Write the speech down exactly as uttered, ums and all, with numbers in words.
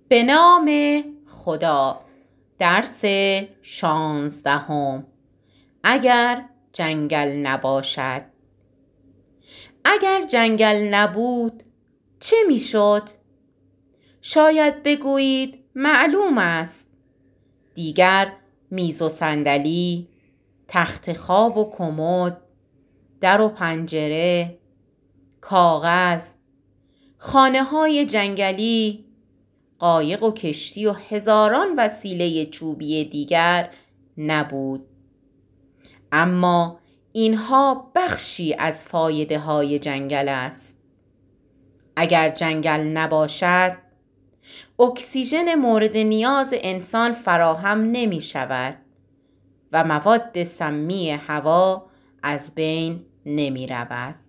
به نام خدا. درس شانزدهم. اگر جنگل نباشد. اگر جنگل نبود چه میشد؟ شاید بگویید معلوم است. دیگر میز و صندلی، تخت خواب و کمد، در و پنجره، کاغذ، خانه های جنگلی، قایق و کشتی و هزاران وسیله چوبی دیگر نبود. اما اینها بخشی از فایده های جنگل است. اگر جنگل نباشد، اکسیژن مورد نیاز انسان فراهم نمی شود و مواد سمی هوا از بین نمی رود.